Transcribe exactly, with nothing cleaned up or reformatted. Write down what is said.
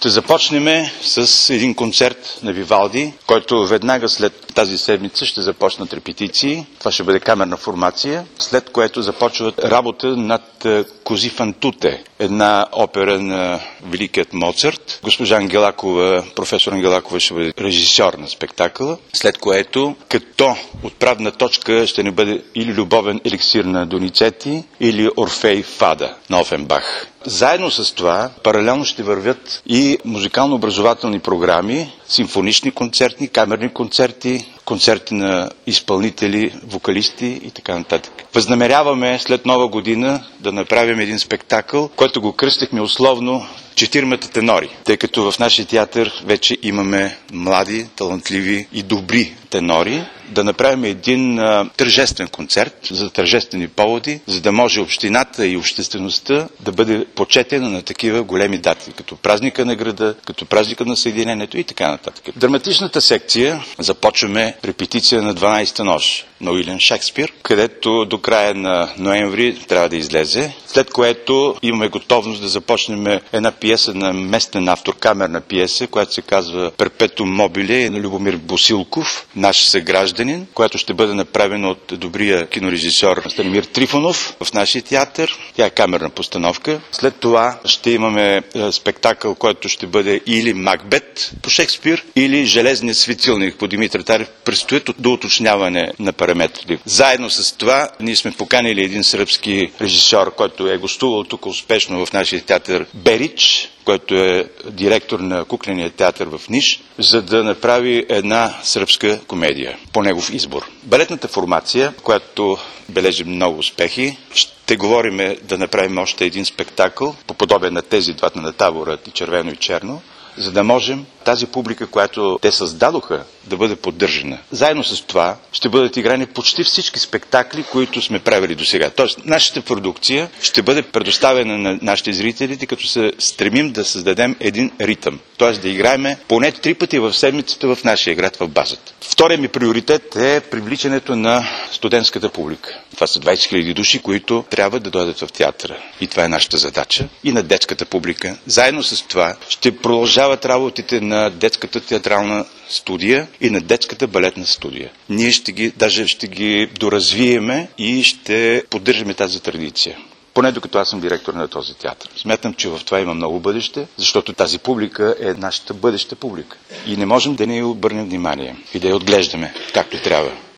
Ще започнем с един концерт на Вивалди, който веднага след тази седмица ще започнат репетиции. Това ще бъде камерна формация, след което започват работа над Кози фан туте, една опера на великият Моцарт. Госпожа Ангелакова, професор Ангелакова ще бъде режисьор на спектакъла, след което като отправна точка ще не бъде или Любовен еликсир на Доницети, или Орфей Фада на Офенбах. Заедно с това, паралелно ще вървят и музикално-образователни програми, симфонични концерти, камерни концерти, концерти на изпълнители, вокалисти и така нататък. Възнамеряваме след Нова година да направим един спектакъл, който го кръстихме условно Четирмата тенори, тъй като в нашия театър вече имаме млади, талантливи и добри тенори, да направим един а, тържествен концерт за тържествени поводи, за да може общината и обществеността да бъде почетена на такива големи дати, като празника на града, като празника на Съединението и така нататък. Драматичната секция започваме репетиция на дванадесета нощ на Уилям Шекспир, където до края на ноември трябва да излезе, след което имаме готовност да започнем една пиеса на местен автор, камерна пиеса, която се казва Перпетум мобиле на Любомир Босилков, наш съгражданин, която ще бъде направена от добрия кинорежисьор Станимир Трифонов в нашия театър. Тя е камерна постановка. След това ще имаме спектакъл, който ще бъде или Макбет по Шекспир, или Железният светилник по Димитър Тарев. Предстоят до уточняване на параметри. Заедно с това ние сме поканили един сръбски режисьор, който е гостувал тук успешно в нашия театър, Берич, който е директор на кукления театър в Ниш, за да направи една сръбска комедия по негов избор. Балетната формация, която бележи много успехи, ще говорим да направим още един спектакъл, по подобие на тези двата на Табора, и Червено и черно, за да можем тази публика, която те създадоха, да бъде поддържана. Заедно с това ще бъдат играни почти всички спектакли, които сме правили до сега. Тоест, нашата продукция ще бъде предоставена на нашите зрителите, като се стремим да създадем един ритъм. Тоест да играем поне три пъти в седмицата в нашия град в базата. Вторият ми приоритет е привличането на студентската публика. Това са двадесет хиляди души, които трябва да дойдат в театъра. И това е нашата задача. И на детската публика. Заедно с това ще продължават работите на детската театрална студия и на детската балетна студия. Ние ще ги, даже ще ги доразвиеме и ще поддържаме тази традиция. Поне докато аз съм директор на този театър. Смятам, че в това има много бъдеще, защото тази публика е нашата бъдеща публика. И не можем да не я обърнем внимание и да я отглеждаме както трябва.